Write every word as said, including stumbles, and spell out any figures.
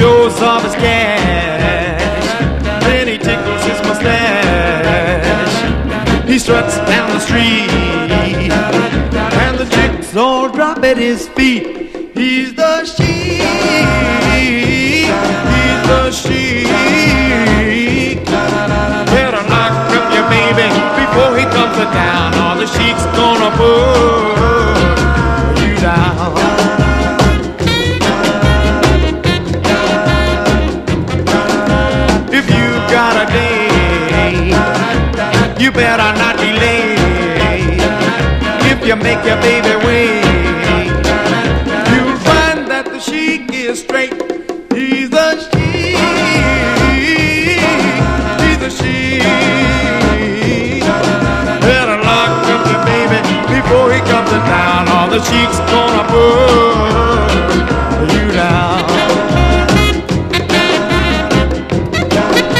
shows off his cash, then he tickles his mustache. He struts down the street, and the chicks all drop at his feet. He's the Sheik, he's the Sheik. Better knock up your baby before he comes to town, or the Sheik's gonna put you down. If you got a date, you better not be late. If you make your baby wait, you'll find that the Sheik is straight. He's the Sheik, he's the Sheik. Better lock up your baby before he comes to town, or the Sheik's gonna put